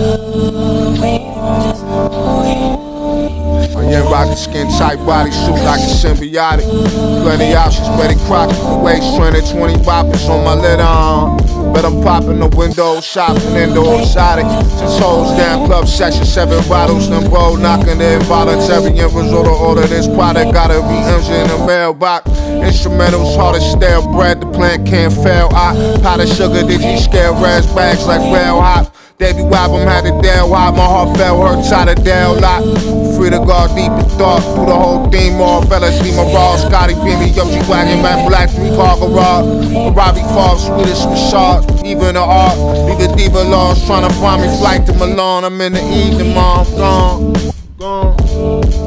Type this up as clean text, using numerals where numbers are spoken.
A young rocket skin tight body suit like a symbiotic. Plenty options, Betty Crocker. The waist training 20 boppers on my lid on. But I'm popping the window, shopping indoor exotic. Since hoes down, club session, 7 bottles, them bold knocking the involuntary end result of order. This product gotta be empty in the mailbox. Instrumentals hard as stale bread, the plant can't fail. I powder sugar, did you scale rags bags like rail hop? Davey Wabham had a Dale wide, my heart fell hurt, tied a Dale lot. Free to go deep in thought, through the whole theme, all fellas, my raw, Scotty Beamy, Yoshi Wagon, man, black 3-car garage. Ferrari Favre, sweetest massage, even the art, leave a diva lost, trying to find me flight to Milan, I'm in the evening, mom, gone.